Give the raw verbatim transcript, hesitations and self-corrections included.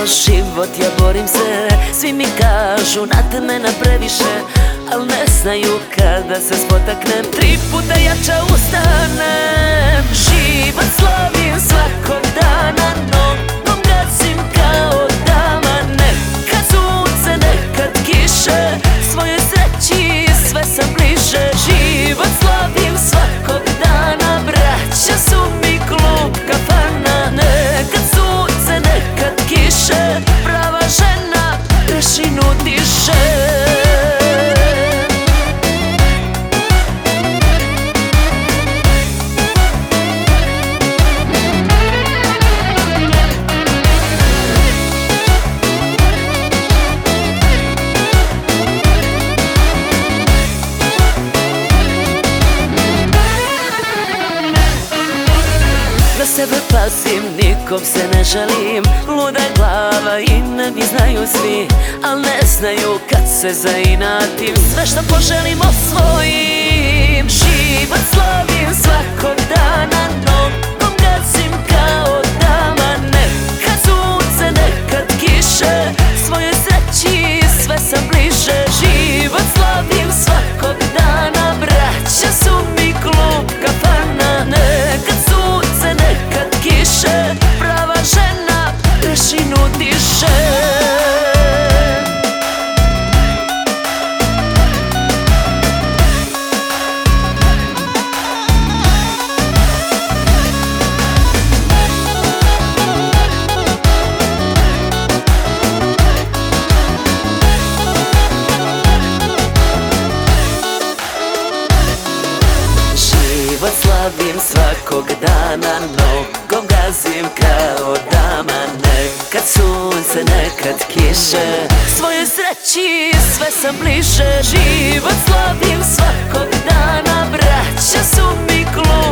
život, ja borim se. Svi mi kažu nad mene previše, al ne znaju kada se spotaknem, tri puta jača ustanem. Život slavim svakog dana, nogom gazim kao dama. Nekad sunce, nekad kiše, svojoj sreći sve sam bliže. Život slavim svakog dana, braća su mi klub kafana. Nekad sunce, nekad kiše, prava žena prašinu diše. Za sebe pazim, nikom se ne žalim. Luda glava i ne mi znaju svi, al ne znaju kad se zainatim. Sve što poželim osvojim. Život slavim svakog dana, nogom gazim kao dama. Nekad sunce, nekad kiše, svojoj sreći sve sam bliže. Život slavim svakog dana, braća su mi klub kafana. Nekad sunce, nekad kiše, prava žena prašinu diše. Život slavim svakog dana, nogom gazim kao dama. Nekad sunce, nekad kiše, svojoj sreći sve sam bliže. Život slavim svakog dana, braća su mi klub